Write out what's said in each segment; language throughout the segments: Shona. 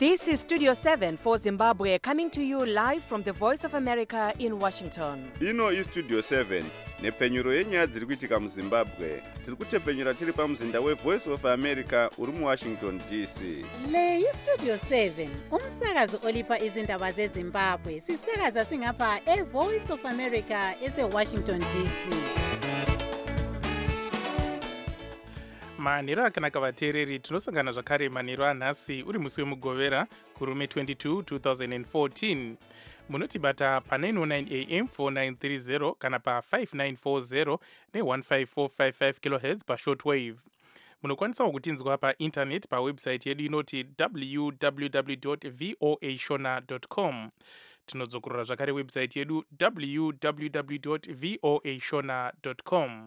This is Studio 7 for Zimbabwe, coming to you live from the Voice of America in Washington. Ino iStudio 7 nepfenyuro yenyaya dziri kuitika muZimbabwe. Tiri kutepfenyura tiri pamuzinda weVoice of America uri muWashington DC. Le iStudio 7 umsakazo olipa izindaba zeZimbabwe. Sisakaza singapha eVoice of America eseWashington DC. manhero akanaka vateereri, tinosangana zvakare manhero anhasi uri musi wemugovera kurume 22 2014. munotibata pa 909 am 4930 kana pa 5940 ne15455 kHz pashortwave. munokwanisa kutinzwa pa internet pa website yedu inoti www.voashona.com. tinodzokorora zvakare website yedu www.voashona.com.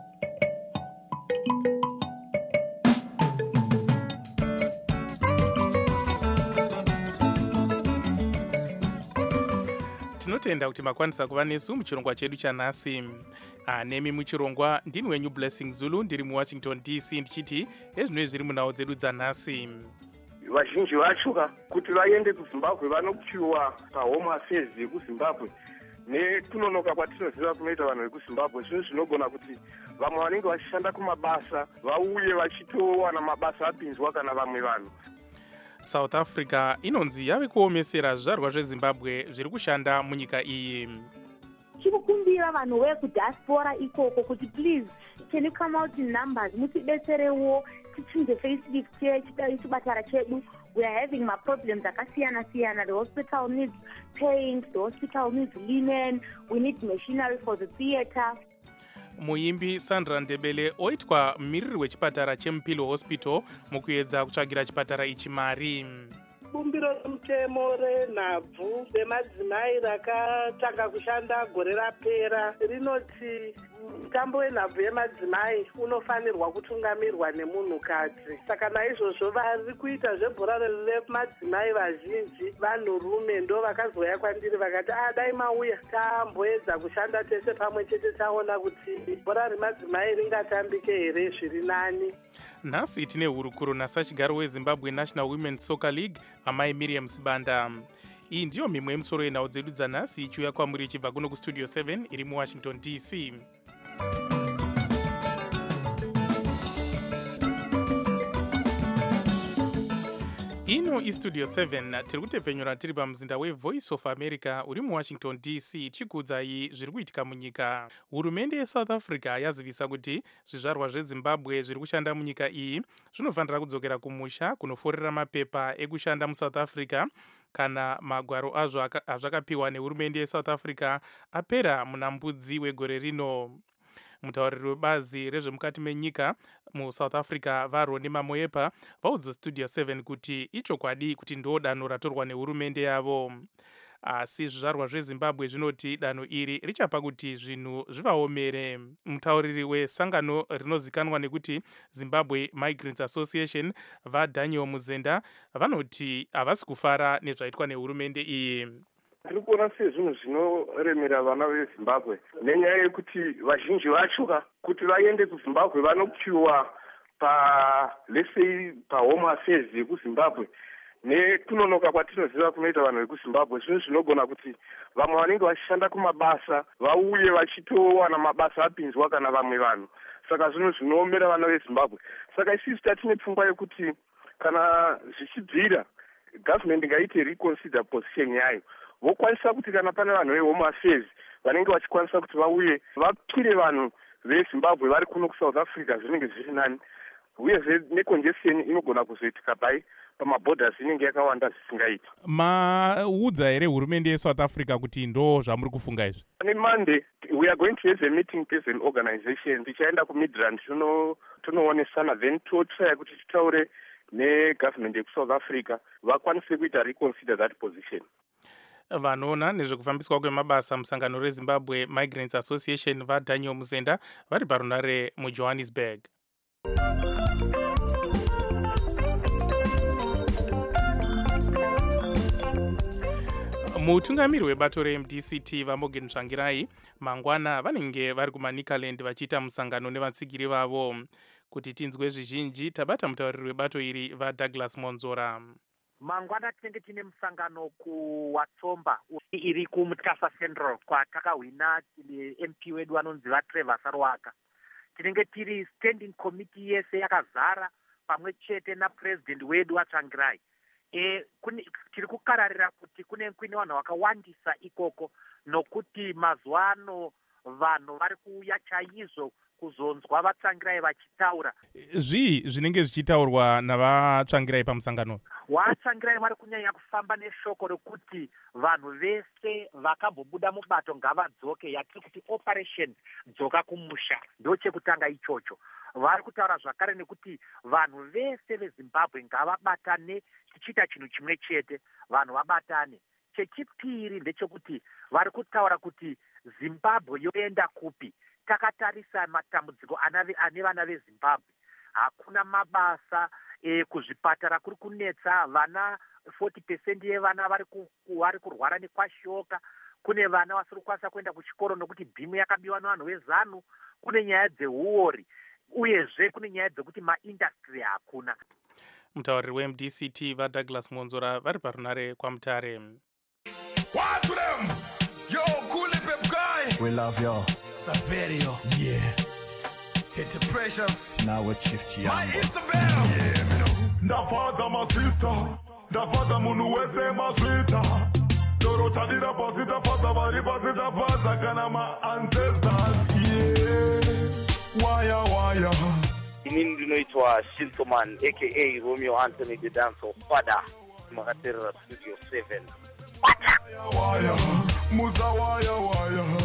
tinotenda kuti makwanisa kuva nesu muchirongwa chedu chanhasi. nemi muchirongwa ndini wenyu Blessing Zulu, ndiri muWashington DC ndichiti ezvinoi zviri munhau dzedu dzanhasi. vazhinji vacho kuti vaende kuZimbabwe vanopiwa pahome affairs yekuZimbabwe nekunonoka kwatinoziva kunoita vanhu vekuZimbabwe. zvinhu zvinogona kuti vamwe vanenge vachishanda kumabasa vauye vachitowana mabasa apinzwa kana vamwe vanhu. South Africa inonzi yave kuomesera zvizvarwa zveZimbabwe zviri kushanda munyika iyi. Chikukumbira vanhu vekudiaspora ikoko kuti please can you come out in numbers mutidetserewo tichinje facelift chipatara chedu. We are having my problems akasiyana siyana. The hospital needs paint, the hospital needs linen, we need machinery for the theater. muimbi Sandra Ndebele oitwa mumiriri wechipatara cheMupilo Hospital mukuedza kutsvagira chipatara ichi mari. bumbiro remutemo renhabvu remadzimai rakatanga kushanda gore rapera rinoti mutambo wenhabvu yemadzimai unofanirwa kutungamirwa nemunhukadzi. saka naizvozvo vari kuita zvebhora remadzimai vazhinji vanhurume ndo vakazouya kwandiri vakati dai mauya tamboedza kushanda tese pamwe chete taona kuti bhora remadzimai ringatambike here zviri nani. nhasi tine hurukuro nasachigaro weZimbabwe National Women's Soccer League amai Miriam Sibanda. iyi ndiyo mimwe yemusoro yenhau dzedu dzanhasi ichiuya kwamuri ichibva kuno kuStudio 7 iri muWashington DC. ino iStudio 7 tiri kutepfenyura tiri pamuzinda weVoice of America uri muWashington DC chikuudzai zviri kuitika munyika. hurumende yeSouth Africa yazivisa kuti zvizvarwa zveZimbabwe zviri kushanda munyika iyi zvinofanira kudzokera kumusha kunoforera mapepa ekushanda muSouth Africa kana magwaro azvo azvakapiwa nehurumende yeSouth Africa apera muna mbudzi wegore rino. mutauriri webazi rezvemukati menyika muSouth Africa Varoni Mamoepa vaudza Studio 7 kuti ichokwadi kuti ndo danho ratorwa nehurumende yavo. asi zvizvarwa zveZimbabwe zvinoti danho iri richapa kuti zvinhu zvivaomere. mutauriri wesangano rinozikanwa nekuti Zimbabwe Migrants Association vaDaniel Muzenda vanoti havasi kufara nezvaitwa nehurumende iyi. tiri kuona sezvinhu zvinoremera vana veZimbabwe nenyaya yekuti vazhinji vacho kuti vaende kuZimbabwe vanopiwa pahome affairs yekuZimbabwe nekunonoka kwatinoziva kunoita vanhu vekuZimbabwe. zvinhu zvinogona kuti vamwe vanenge vachishanda kumabasa vauye vachitowana mabasa apinzwa kana vamwe vanhu. saka zvinhu zvinoomera vana veZimbabwe. saka isisi tatine pfungwa yekuti kana zvichibvira gavhmendi ngaite reconsider position yayo vokwanisa kuti kana pane vanhu vehome affairs vanenge vachikwanisa kuti vauye vapire vanhu veZimbabwe vari kuno kuSouth Africa zvinenge zviri nani. uyezve necongestion inogona kuzoitika pamaborders inenge yakawanda zvisingaiti. maudza here hurumende yeSouth Africa kuti ndo zvamuri kufunga izvi? on Monday we are going to have a meeting as an organization. tichaenda kuMidrand tunoonesana then totry kuti titaure negovernment yekuSouth Africa vakwanise kuita reconsider that position. vanoona nezvekufambiswa kwemabasa musangano reZimbabwe Migrants Association vaDaniel Muzenda vari parunare muJohannesburg. mutungamiri webato reMDCT vaMorgan Tsvangirai mangwana vanenge vari kuManicaland vachiita musangano nevatsigiri vavo. kuti tinzwe zvizhinji tabata mutauriri webato iri vaDouglas Monzora. mangwana tinenge tine musangano kuwatsomba iri kumutasa central kwatakahwina MP wedu anonzi vaTrevor Sarwaka. Tinenge tiri standing committee yese yakazara pamwe chete napresident wedu waTsvangirai. Tiri kukararira kuti kune vanhu vakawandisa ikoko nokuti mazuva ano vanhu vari kuuya chaizvo kuzonzwa vaTsvangirai vachitaura. Zvii zvinenge zvichitaurwa navaTsvangirai pamusangano? VaTsvangirai vari kunyanya kufamba neshoko rekuti vanhu vese vakambobuda mubato ngavadzoke, yatiri kuti operation dzoka kumusha. Ndo chekutanga ichocho. Vari kutaura zvakare nekuti vanhu vese veZimbabwe ngavabatane tichiita chinhu chimwe chete, vanhu vabatane. Chechipiri ndechekuti vari kutaura kuti Zimbabwe yoenda kupi. Takatarisa matambudziko ane vana veZimbabwe. Hakuna mabasa, kuzvipatara kuri kunetsa, vana 40% yevana vari kurwara nekwashoka. Kune vana vasiri kukwanisa kuenda kuchikoro nokuti bhimu yakabiwa nevanhu veZANU. Kune nyaya dzehuori, uyezve kune nyaya dzekuti maindastry hakuna. Mutauriri weMDCT vaDouglas Monzora vari parunare kwaMutare. We love y'all. Saverio. Yeah. Tete Precious. Now with Chief Chiambo. My Isabel. Yeah, me know. Ndafaza my sister. Ndafaza munu wese maswita. Dorota dira posita faza bari posita faza kana my ancestors. Yeah. Waya. Inini ndinoitwa Shintoman aka Romeo Anthony the Dancer Father. Makatera Studio 7. Waya. Muza waya.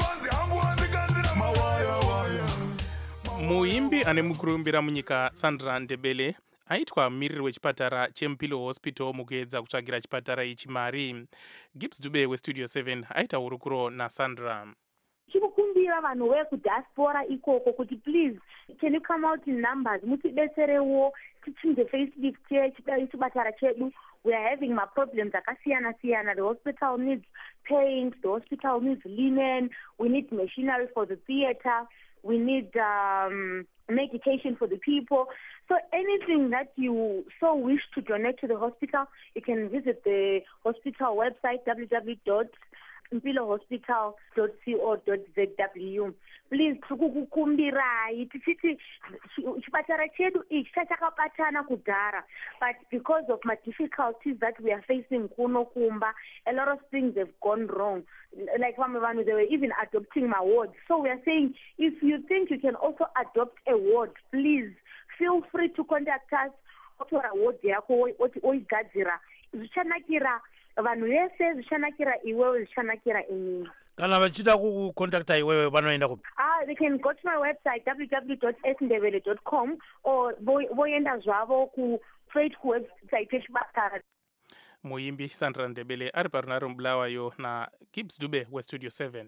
Muimbi ane mukurumbira munyika Sandra Ndebele aitwa mumiriri wechipatara cheMpilo Hospital mukuedza kutsvagira chipatara ichi mari. Gibbs Dube weStudio 7 aita hurukuro naSandra. Chikukumbira vanhu vekudiaspora ikoko kuti please can you come out in numbers mutidetserewo tichinje facelift chipatara chedu. We are having my problems akasiyana. The hospital needs paint, the hospital needs linen, we need machinery for the theater, we need medication for the people. So anything that you so wish to donate to the hospital, you can visit the hospital website www.mpilohospital.co.zw. Please tikukukumbirai tichiti chipatara chedu ichi chakabatana kudhara, but because of my difficulties that we are facing kuno kumba, a lot of things have gone wrong. Like Vamavanu, they were even adopting my ward. So we are saying, if you think you can also adopt a ward, please feel free to contact us. Otora ward yako oigadzira zvichanakira vanhu vese, zvichanakira iwewe, zvichanakira inini. Kana vachida kukontakta iwewe vanoenda kupi? They can go to my website www.sndebele.com or voenda zvavo straight kuwebsite yechipatara. Muimbi Sandra Ndebele ari parunare mubulawayo naGibbs Dube weStudio 7.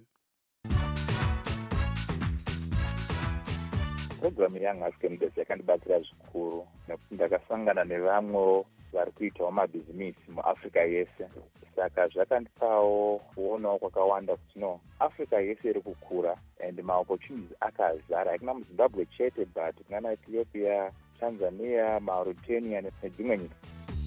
Programu yangu asikemudesi yakandibatsira zvikuru nekuti ndakasangana nevamwe vari kuitawo mabhizinisi muAfrica yese. Saka zvakandipawo kuonawo kwakawanda kuti no, Africa yese iri kukura and maopportunities akazara. Hakuna muZimbabwe chete but kuna Ethiopia, Tanzania, Mauritania nedzimwe nyika.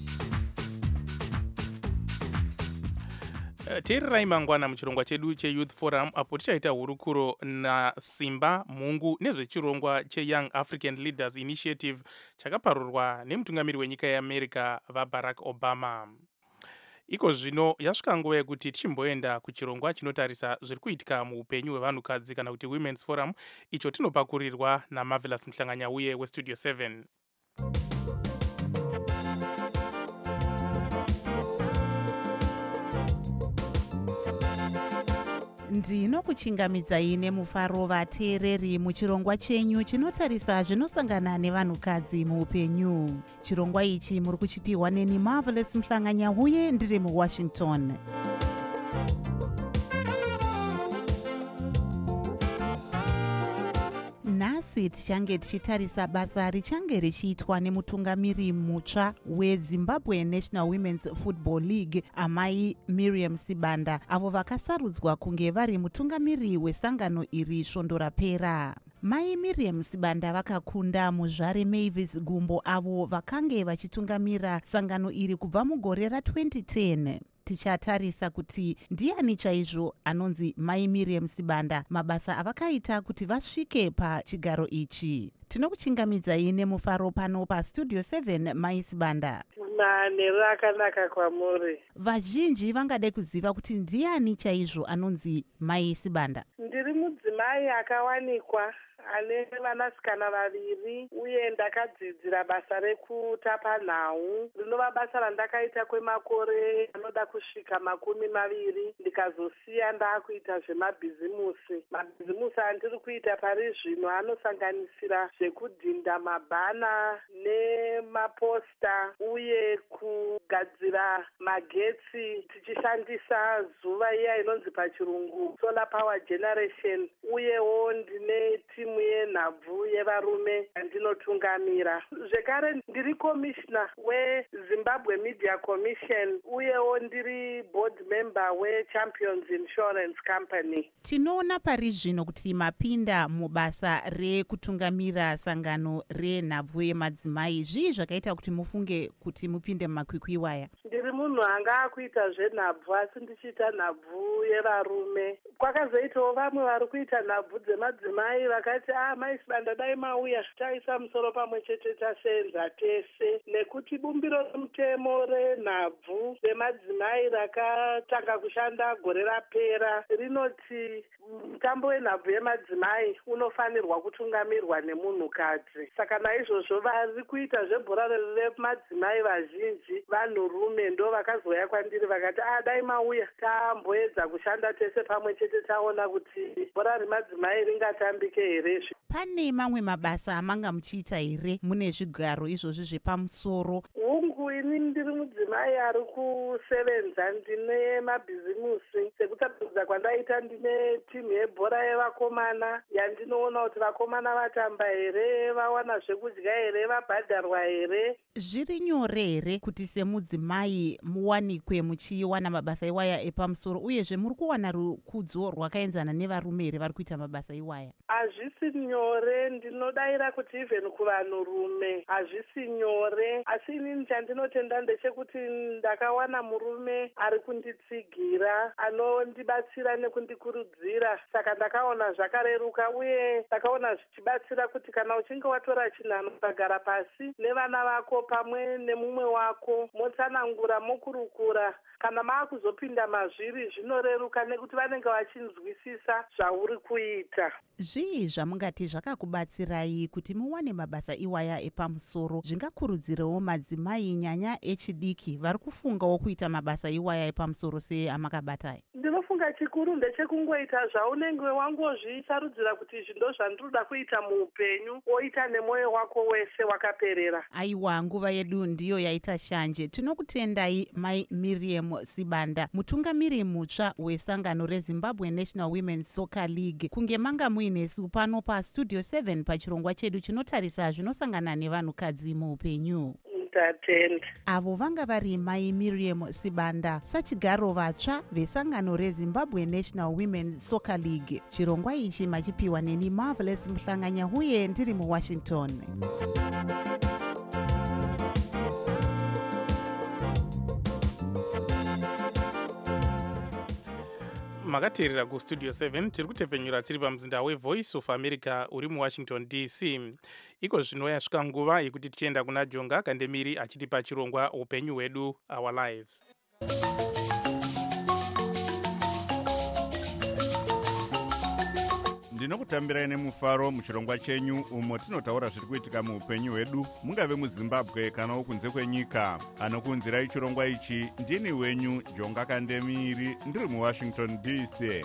Teererai mangwana muchirongwa chedu cheYouth Forum apo tichaita hurukuro naSimba Mungu nezvechirongwa cheYoung African Leaders Initiative chakaparurwa nemutungamiri wenyika yeAmerica vaBarack Obama. Iko zvino yasvika nguva yekuti tichimboenda kuchirongwa chinotarisa zviri kuitika muupenyu hwevanhukadzi kana kuti Women's Forum, icho tinopakurirwa naMarvelous Muhlanganyauye weStudio 7. Ndinokuchingamidzai nemufaro vateereri muchirongwa chenyu chinotarisa zvinosangana nevanhukadzi muupenyu. Chirongwa ichi muri kuchipiwa neni Marvelous Muhlanganyauye ndiri muWashington. Nhasi tichange tichitarisa basa richange richiitwa nemutungamiri mutsva weZimbabwe National Women's Football League amai Miriam Sibanda, avo vakasarudzwa kunge vari mutungamiri wesangano iri svondo rapera. mai Miriam Sibanda vakakunda muzvare Mavis Gumbo avo vakange vachitungamira sangano iri kubva mugore ra2010. Tichatarisa kuti ndiani chaizvo anonzi mai Miriam Sibanda, mabasa avakaita kuti vasvike pachigaro ichi. Tinokuchingamidzai nemufaro pano pastudio 7 mai Sibanda. Manheru akanaka kwamuri. Vazhinji vangade kuziva kuti ndiani chaizvo anonzi mai Sibanda. Ndiri mudzimai akawanikwa ane vanasikana vaviri uye ndakadzidzira basa rekutapa nhau rinova basa randakaita kwemakore anoda kusvika 20 ndikazosiya ndakuita zvemabhizimusi. Mabhizimusi andiri kuita pari zvino anosanganisira zvekudhinda mabhana nemaposta uye kugadzira magetsi tichishandisa zuva iya inonzi pachirungu solar power generation, uyewo ndine timu yenhabvu yevarume andinotungamira. Zvekare ndiri komishina weZimbabwe Media Commission uyewo ndiri board member weChampions Insurance Company. Tinoona pari zvino kuti mapinda mubasa rekutungamira sangano renhabvu yemadzimai. Zvii zvakaita kuti mufunge kuti mupinde mumakwikwi waya? Ndiri munhu anga akuita zvenhabvu asi ndichiita nhabvu yevarume. Kwakazoitawo vamwe vari kuita nhabvu dzemadzimai vakati mai Sibanda dai mauya taisa musoro pamwe chete taseenza tese, nekuti bumbiro remutemo renhabvu dzemadzimai rakatanga kushanda gore rapera rinoti mutambo wenhabvu yemadzimai unofanirwa kutungamirwa nemunhukadzi. Saka naizvozvo vari kuita zvebhora remadzimai vazhinji vanhurume ndo vakazouya kwandiri vakati dai mauya tamboedza kushanda tese pamwe chete taona kuti bhora remadzimai ringatambike here. Pane mamwe mabasa amanga muchiita here mune zvigaro izvozvi zvepamusoro? Hungu ini ndiri mudzimai ari kusevenza, ndine mabhizimusi. Sekutambudza kwandaita ndine timu yebhora yevakomana yandinoona kuti vakomana vatamba here, vawana zvekudya here, vabhadharwa here. Zviri nyore here kuti semudzimai muwanikwe muchiwana mabasa iwaya epamusoro, uyezve muri kuwana rukudzo rwakaenzana nevarume here vari kuita mabasa iwaya? Hazvisi nyore, ndinodaira kuti even kuvanhurume hazvisi nyore, asi inini chandinotenda ndechekuti ndakawana murume ari kunditsigira, anondibatsira nekundikurudzira. Saka ndakaona zvakareruka uye ndakaona zvichibatsira kuti kana uchinge watora chinhano ukagara pasi nevana vako pamwe nemumwe wako motsanangura mokurukura, kana maakuzopinda mazviri zvinoreruka nekuti vanenge vachinzwisisa zvauri kuita. Zvii zvamungati zvakakubatsirai kuti muwane mabasa iwaya epamusoro zvingakurudzirewo madzimai nyanya echidiki vari kufungawo kuita mabasa iwaya epamusoro seamakabatai? Ndinofunga chikuru ndechekungoita zvaunenge wangozvisarudzira kuti izvi ndo zvandiroda kuita muupenyu, woita nemwoyo wako wese wakaperera. Aiwa, nguva yedu ndiyo yaita shanje. Tinokutendai mai Miriam Sibanda, mutungamiri mutsva wesangano reZimbabwe National Women's Soccer League, kunge manga muinesu pano pastudio 7 pachirongwa chedu chinotarisa zvinosangana nevanhukadzi muupenyu. Avo vanga vari mai Miriam Sibanda, sachigaro vatsva vesangano reZimbabwe National Women's Soccer League. Chirongwa ichi machipiwa neni Marvelous Mhlanganya huye ndiri muWashington. Makateerera kustudio 7 tiri kutepfenyura tiri pamuzinda weVoice of America uri muWashington DC. Iko zvino yasvika nguva yekuti tichienda kuna Jonga Kandemiri achitipa chirongwa upenyu hwedu, Our Lives. Ndinokutambirai nemufaro muchirongwa chenyu umo tinotaura zviri kuitika muupenyu hwedu, mungave muZimbabwe kanawo kunze kwenyika. Anokunzirai chirongwa ichi ndini wenyu Jonga Kandemiri, ndiri muWashington DC.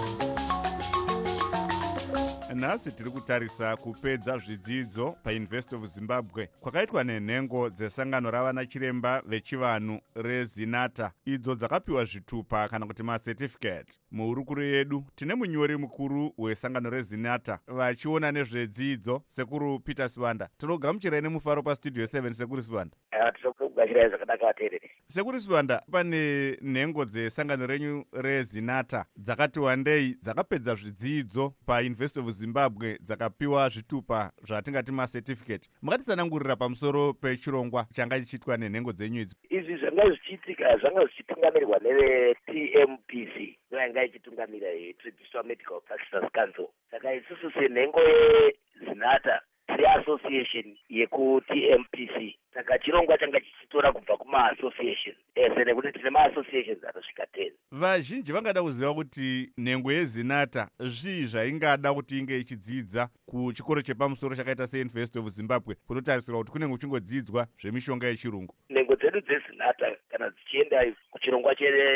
Nhasi tiri kutarisa kupedza zvidzidzo paUniversity of Zimbabwe kwakaitwa nenhengo dzesangano ravana chiremba vechivanhu reZinata, idzo dzakapiwa zvitupa kana kuti macertificate. Muhurukuru yedu tine munyori mukuru wesangano reZinata vachiona nezvedzidzo, sekuru Peter Sibanda. Tinogamuchirai nemufaro pastudio 7 sekuru Sibanda. vachiraya zvakanaka vateereri. Sekuri Sibanda, pane nhengo dzesangano renyu reZinata dzakati wandei dzakapedza zvidzidzo paUniversity of Zimbabwe dzakapiwa zvitupa zvatingati macertificate. Makatitsanangurira pamusoro pechirongwa changa chichitwa nenhengo dzenyu idzi? Izvi zvanga zvichiitika zvanga zvichitungamirirwa neveTMPC yanga ichitungamira Traditional Medical Practitioners Council. Saka isusu senhengo yeZinata tiri association yekuTMPC. Saka chirongwa changa chichitora kubva kuma-association ese nekuti tine ma-associations anosvika 10. Vazhinji vangada kuziva kuti nhengo yeZinata zvii zvaingada kuti inge ichidzidza kuchikoro chepamusoro chakaita seUniversity of Zimbabwe kunotarisirwa kuti kunenge kuchingodzidzwa zvemishonga yechirungu. Nhengo dzedu dzeZinata kana dzichienda kuchirongwa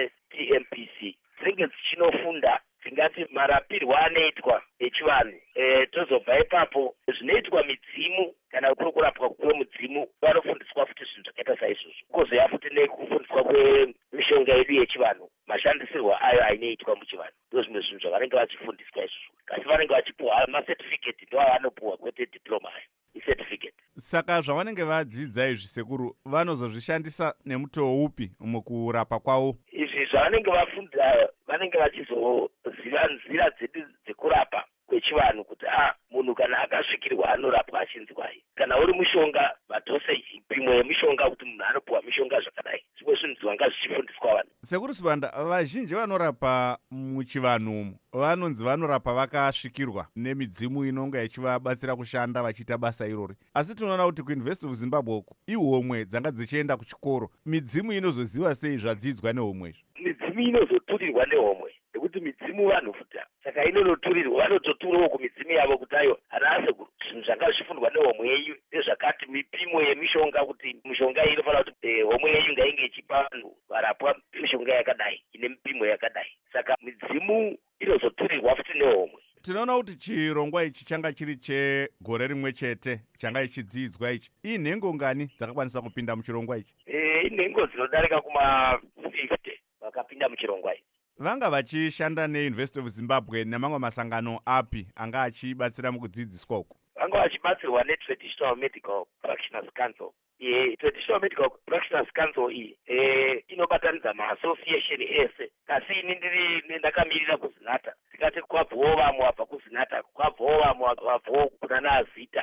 cheTMPC dzinenge dzichinofunda tingati marapirwo anoitwa echivanhu. Tozobva ipapo zvinoitwa midzimu kana kuri kurapwa kwemudzimu vanofundiswa futi zvinhu zvakaita saizvozvo. Kozoya futi nekufundiswa kwemishonga yedu yechivanhu, mashandisirwo ayo ainoitwa muchivanhu. Ndo zvimwe zvinhu zvavanenge vachifundiswa izvozvo. Kasi vanenge vachipuwa macertificate ndo avanopuwa kwete diploma ayo. Certificate. Saka zvavanenge vadzidza izvi sekuru vanozozvishandisa nemutoo upi mukurapa kwavo? Izvi zvavanenge vafunda vanenge vachizoziva nzira dzedu dzekurapa kwechivanhu kuti munhu kana akasvikirwa anorapwa achinzwai. Kana uri mushonga madosage pimo yemishonga kuti munhu anopuwa mishonga zvakadai. Zvimwe zvinhu zvanga zvichifundiswa vanhu. Sekuru Sibanda, vazhinji vanorapa muchivanhu umu vanonzi vanorapa vakasvikirwa nemidzimu inonga ichivabatsira kushanda vachiita basa irori. Asi tinoona kuti kuUniversity of Zimbabwe uku ihomwe dzanga dzichienda kuchikoro. Midzimu inozoziva sei zvadzidzwa nehomwe izvi? Midzimu inozoturirwa nehomwe nekuti midzimu vanhu futa. Saka inonoturirwa vanototurawo kumidzimu yavo kuti ayo anase zvinhu zvanga zvifundwa nehomwe yenyu nezvakati mipimo yemishonga kuti mishonga iyi inofanira kuti homwe yenyu ngainge ichipa vanhu varapwa mishonga yakadai ine mipimo yakadai. Saka midzimu inozoturirwa futi nehomwe. Tinoona kuti chirongwa ichi changa chiri chegore rimwe chete changa ichidzidzwa ichi. Inhengo ngani dzakakwanisa kupinda muchirongwa ichi? Inhengo dzinodarika kuma-50 vakapinda muchirongwa ichi. Vanga vachishanda neUniversity of Zimbabwe nemamwe masangano api anga achibatsira mukudzidziswa uku? Vanga vachibatsirwa neTraditional Medical Practitioners Council. Traditional Medical Practitioners Council iyi inobatanidza ma-association ese. Kasi ini ndakamirira kuZinata. Tikati kwabvawo vamwe wabva kuZinata, kwabvawo vamwe wabvawo kuna naZita,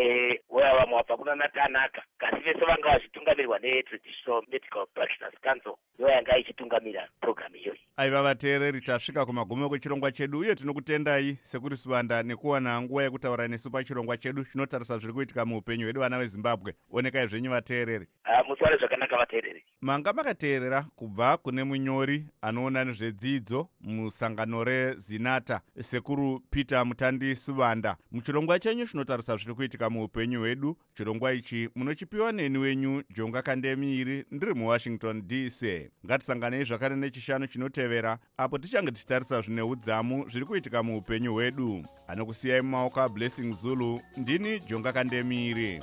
vamwe wabva kuna naTanaka. Kasi vese vanga vachitungamirirwa neTraditional Medical Practitioners Council ndiyo yanga ichitungamira program iyoyi. Aiva vateereri, tasvika kumagumo kwechirongwa chedu uye tinokutendai Sekuri Sibanda nekuwana nguva yekutaura nesu pachirongwa chedu chinotarisa zviri kuitika muupenyu hwedu vana veZimbabwe. Onekai zvenyu vateereri. Musare zvakanaka vateereri. Manga makateerera kubva kune munyori anoona nezvedzidzo musangano reZinata Sekuru Peter Mutandi Sibanda. Muchirongwa chenyu chinotarisa zviri kuitika muupenyu hwedu. Chirongwa ichi munochipiwa neni wenyu Jonga Kandemiri ndiri muWashington DC. Ngatisanganei zvakare nechishanu chinotevera apo tichange tichitarisa zvine udzamu zviri kuitika muupenyu hwedu. Anokusiyai mumaoko aBlessing Zulu, ndini Jonga Kandemiri.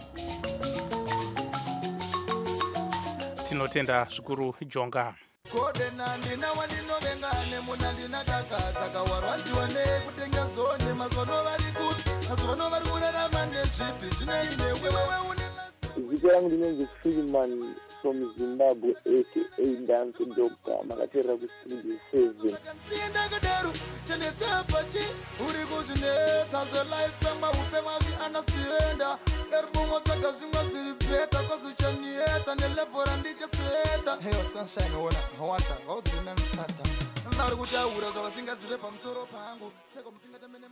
Tinotenda zvikuru Jonga. Kodena ndina wandinovenga nemuna ndinadaka saka warwanziwa nekutenga zone mazono vari kuti mazono vari kurarama nezvipi zvinoine wewe une zita rangu ndinonzi Freeman from Zimbabwe aka Dance Doctor. Makateerera kustudio 7. ndakadaro chenetsepachi uri kuzvinetsa zvelife maufe mazvi anasienda eribongo tsvaga zvimwe zviri beta kwazochanieta nelevhora ndicheseta heyo sunshine ona hawata haudzinanisata vari kutaura zvavasingazive pamusoro pangu seko musingatamene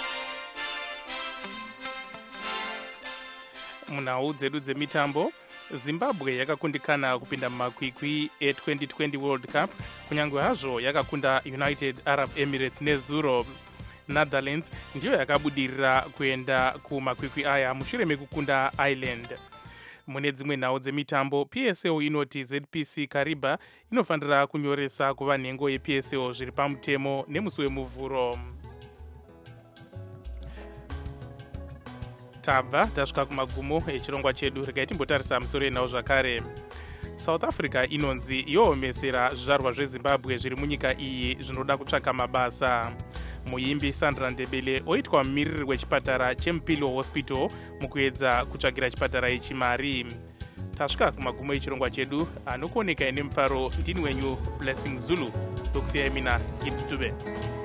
munhau dzedu dzemitambo. Zimbabwe yakakundikana kupinda mumakwikwi e2020 World Cup kunyange hazvo yakakunda United Arab Emirates nezuro. Netherlands ndiyo yakabudirira kuenda kumakwikwi aya mushure mekukunda Ireland. Mune dzimwe nhau dzemitambo, PSO inoti ZPC Kariba inofanira kunyoresa kuva nhengo yePSO zviri pamutemo nemusi wemuvhuro. Tabva tasvika kumagumo echirongwa chedu. Regai timbotarisa musoro enhau zvakare. South Africa inonzi yoomesera zvizvarwa zveZimbabwe zviri munyika iyi zvinoda kutsvaka mabasa. Muimbi Sandra Ndebele oitwa mumiriri wechipatara cheMpilo Hospital mukuedza kutsvagira chipatara ichi mari. tasvika kumagumo echirongwa chedu anokuoneka ine mufaro ndini wenyu Blessing Zulu. Tokusiyai mina Gibbs Dube.